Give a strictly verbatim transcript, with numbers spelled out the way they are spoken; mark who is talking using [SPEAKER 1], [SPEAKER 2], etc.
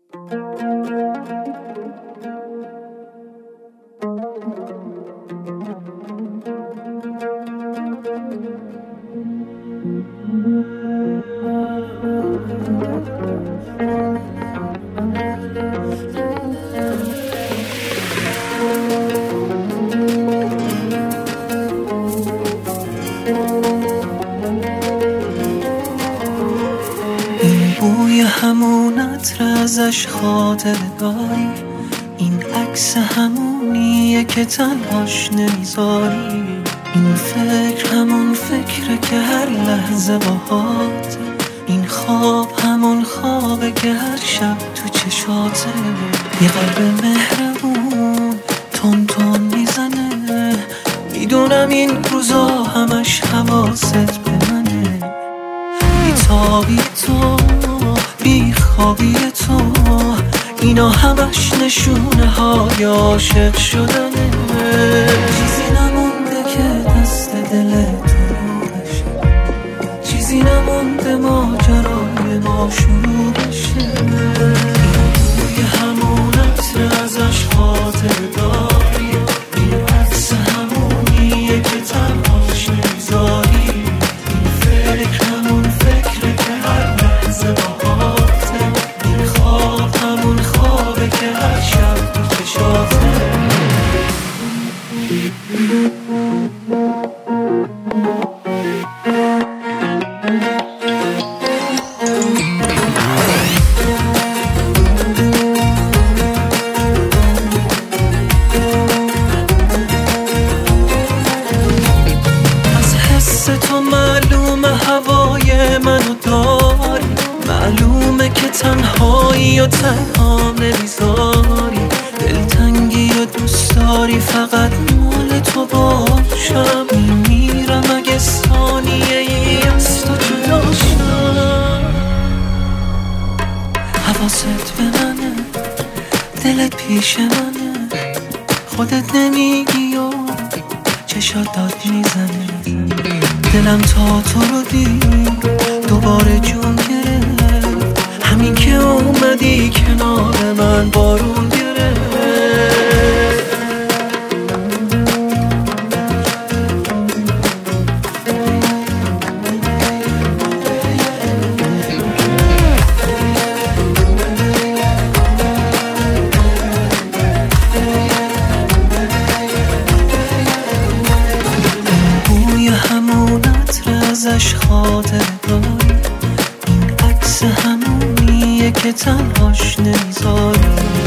[SPEAKER 1] بوی همون عطر ازش خاطره داری، این عکس همونیه که تنهاش نمیذاری، این فکر همون فکره که هر لحظه باهاته، این خواب همون خوابه که هر شب تو چشاته. یه قلب مهربون تون تون میزنه، میدونم این روزا همش حواست به منه. بیتابی تو بی خوابی تو، اینا همش نشونه های عاشق شدنه. چیزی نمونده که دست دل تو بشه، چیزی نمونده ماجرای ما شروع بشه. بوی همون عطر ازش خاطره داری، این عکس همونیه که تنهاش نمیذاری، این فکر همون فکره که هر لحظه باهاته، این خواب همون خوابه که هر شب تو چشاته. از حس تو معلومه هوای منو داری، معلومه که تنهایی و تنها نمیذاری، دلتنگی و دوست داری فقط مال تو باشم. میمیرم اگه ثانیه ای از تو جدا شم. حواست به منه، دلت پیش منه، خودت نمیگی و چشات داد میزنه. دلم تا تو رو دید دوباره جون گرفت، همین که اومدی کنار من بارون گرفت. بوی همون عطر ازش خاطره داری، این عکس همونیه که تنهاش نمیذاری.